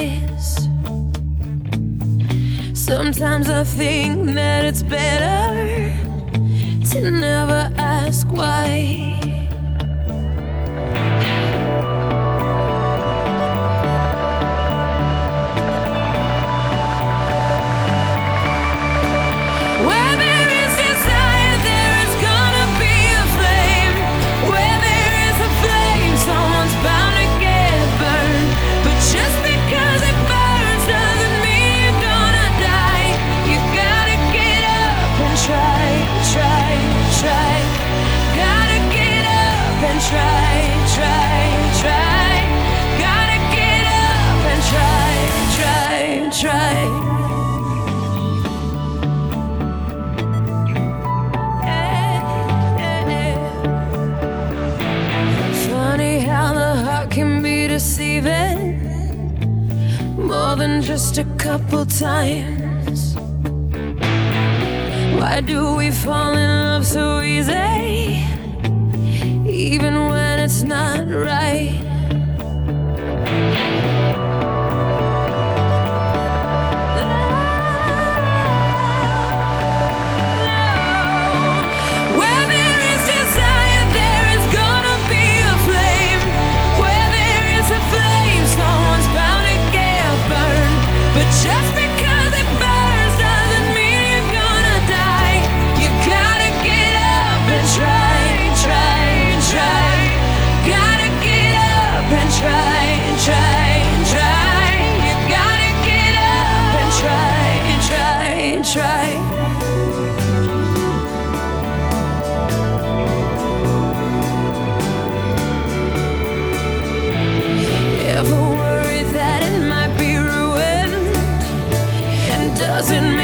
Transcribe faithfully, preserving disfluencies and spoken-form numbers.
rise. Sometimes I think that it's better to never ask why. Try, try, try. Gotta get up and try, try, try. Yeah, yeah, yeah. Funny how the heart can be deceiving more than just a couple times. Why do we fall in love so easy, even when it's not right? Where there is desire, there is gonna be a flame. Where there is a flame, someone's bound to get burned. But just because it burns doesn't mean you're gonna die. You gotta get up and try, try, try. Gotta get up and try, try, try. You gotta get up and try, try, try. Ever worried that it might be ruined? And does it